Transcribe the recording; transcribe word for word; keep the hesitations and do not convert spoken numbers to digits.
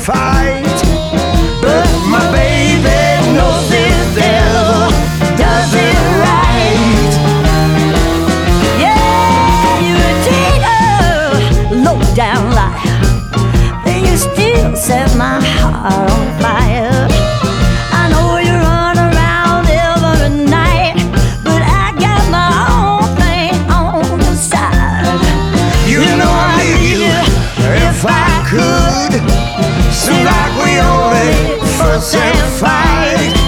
fight. But my baby knows this devil does it right. Yeah, you're a cheater, low down liar, but you still set my heart on fire. I know you run around every night, but I got my own thing on the side. You know I need you if I could. Seems like we only fuss and fight.